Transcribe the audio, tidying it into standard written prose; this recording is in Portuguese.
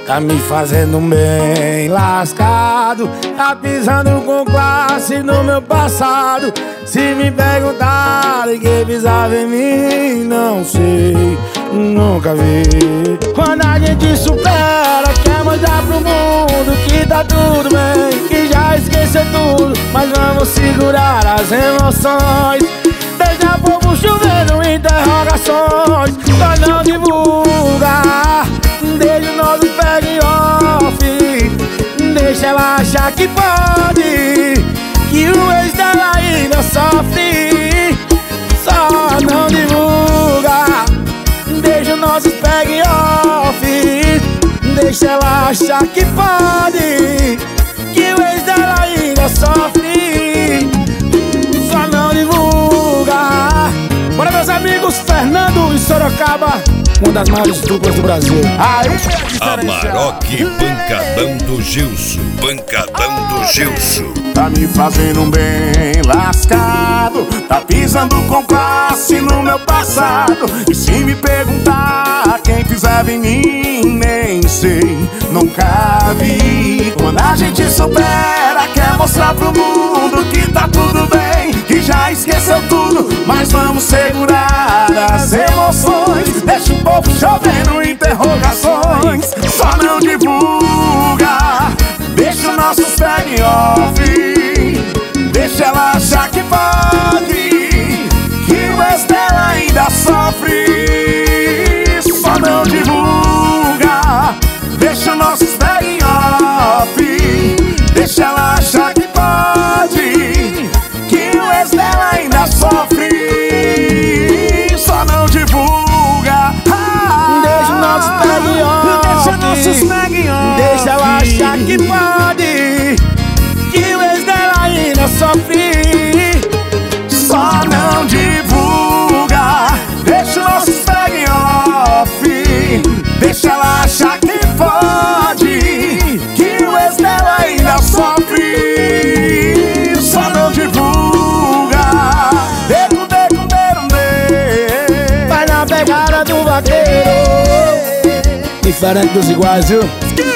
Tá me fazendo bem lascado, tá pisando com classe no meu passado. Se me perguntarem quem pisava em mim, não sei, nunca vi. Quando a gente supera, quer mostrar pro mundo que tá tudo bem, que já esqueceu tudo, mas vamos segurar as emoções. Deixa o povo chovendo interrogações, nós não divulga. Deixa o nosso peg off, deixa ela achar que pode, que o ex dela ainda sofre. Só não divulga. Deixa o nosso peg off, deixa ela achar que pode, que o ex dela ainda sofre. Só não divulga. Bora, meus amigos, Fernando e Sorocaba, uma das maiores duplas do Brasil. Amarok, pancadão do Gilson. Pancadão do Gilson. Tá me fazendo bem lascado, tá pisando com classe no meu passado. E se me perguntar quem pisava em mim, nem sei, nunca vi. Quando a gente supera, quer mostrar pro mundo que tá tudo bem, que já esqueceu tudo, mas vamos segurar as emoções. Deixa o povo chovendo interrogações, só não divulga. Deixa o nosso peg off, deixa ela achar que pode, que o ex dela ainda sofre. Só não divulga. Deixa o nosso peg off, deixa ela achar que pode, que o ex dela ainda sofre. Só não divulga. Deixa o nosso peg off, deixa nossos peg off, deixa ela achar que pode, que o ex dela ainda sofre. Só não divulga. Deixa o nosso peg off, deixa ela achar que pode, que o ex dela ainda sofre. Só não divulga. Deco, deco, deco, deco. Vai na pegada do vaqueiro, diferente dos iguais, viu?